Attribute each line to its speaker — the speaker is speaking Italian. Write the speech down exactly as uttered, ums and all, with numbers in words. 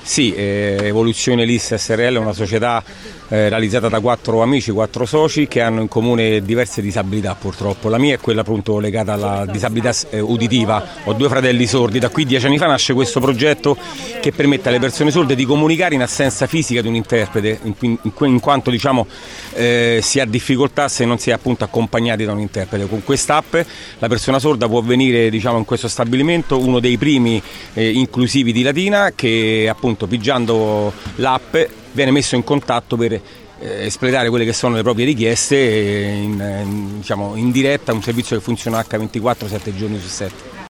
Speaker 1: Sì, eh, Evoluzione L I S S R L è una società eh, realizzata da quattro amici, quattro soci che hanno in comune diverse disabilità purtroppo. La mia è quella appunto legata alla disabilità eh, uditiva, ho due fratelli sordi, da qui dieci anni fa nasce questo progetto che permette alle persone sorde di comunicare in assenza fisica di un interprete, in, in, in quanto diciamo, eh, si ha difficoltà se non si è appunto accompagnati da un interprete. Con quest'app la persona sorda può venire diciamo, in questo stabilimento, uno dei primi eh, inclusivi di Latina, che appunto pigiando l'app viene messo in contatto per eh, espletare quelle che sono le proprie richieste in, in, diciamo, in diretta, un servizio che funziona acca ventiquattro sette giorni su sette.